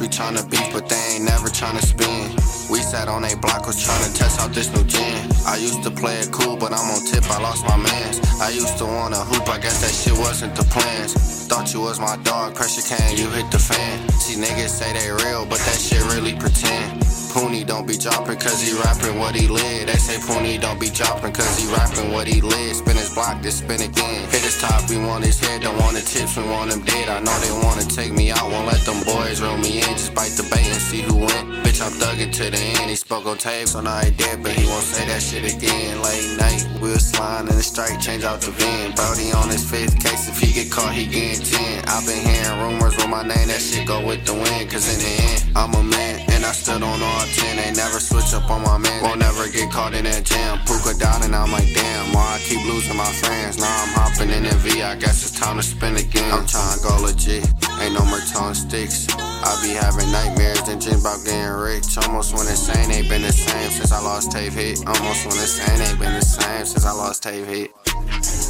tryna beef, but they ain't never tryna spin. We sat on a block, was tryna test out this new gen. I used to play it cool, but I'm on tip, I lost my mans. I used to wanna hoop, I guess that shit wasn't the plans. Thought you was my dog, pressure came, you hit the fan. See niggas say they real, but that shit really pretend. Poonie don't be dropping cause he rapping what he lit. They say Poonie don't be dropping cause he rapping what he lit. Spin his block, then spin again. Hit his top, we want his head, don't want the tips, we want him dead. I know they wanna take me out, won't let them boys reel me in. Just bite the bait and see who win. Bitch, I'm thugging to the end. He spoke on tape, so now he dead, but he won't say that shit again. Late night, we was flying in the strike, change out the VIN. Brody on his 5th case, if he get caught, he getting 10. I've been hearing rumors with my name, that shit go with the wind. Cause in the end, I'm a man, and I still don't know all 10. They never switch up on my man, won't never get caught in that jam. Puka down and I'm like, damn, why I keep losing my friends? Now I'm hopping in the V, I guess it's time to spin again. I'm trying to go legit, ain't no more tone sticks. I be having nightmares and dreams about getting rich. Almost when it's same, ain't been the same since I lost Tape Hit. Almost when it's same, ain't been the same since I lost Tape Hit.